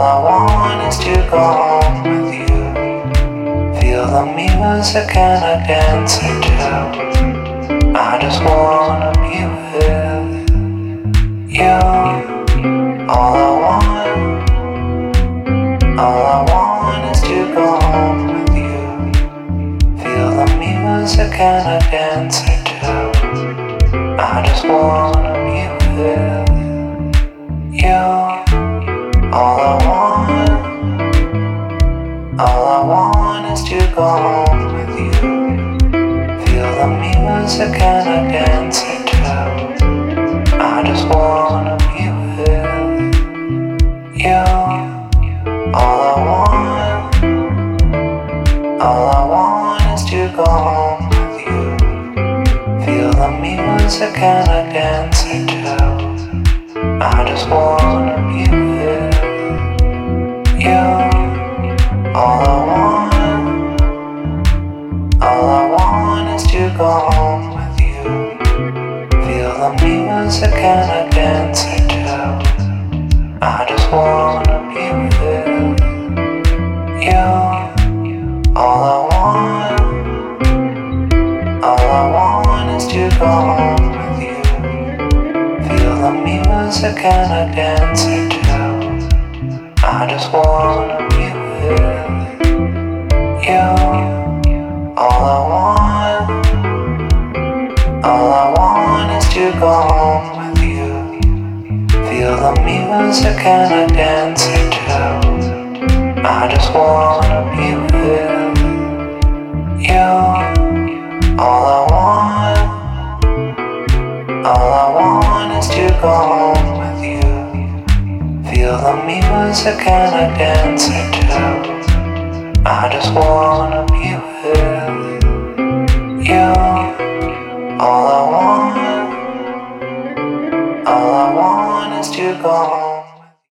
I want is to go home with you. Feel the music and I dance it too. I just wanna be with you. All I want is to go home with you. Feel the music and I dance it too. I just wanna be with you. All I want is to go home with you. Feel the music and I dance it too. I just wanna be with you. All I want is to go home with you. Feel the music and I dance it too. I just wanna be with you. All I want is to go home with you. Feel the music and I dance it too. I just wanna be with you. All I want is to go home with you. Feel the music and I dance it too. I just wanna be with you. All I want is to go home with you. Feel the music and I dance it too. I just wanna be with you. All I want is to go home with you. Feel the music and I dance it too. I just wanna be with you. All I want is to go home.